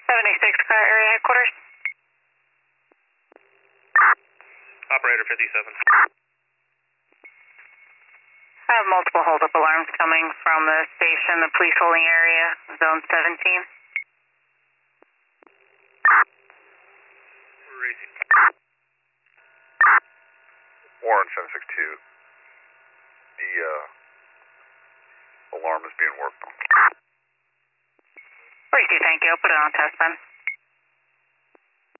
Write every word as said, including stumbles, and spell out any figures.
seventy-six car area headquarters. Operator fifty-seven. I have multiple hold-up alarms coming from the station, the police holding area, zone seventeen. Racing. Warren seven six two. The uh, alarm is being worked on. forty-two, thank you. I'll put it on test then.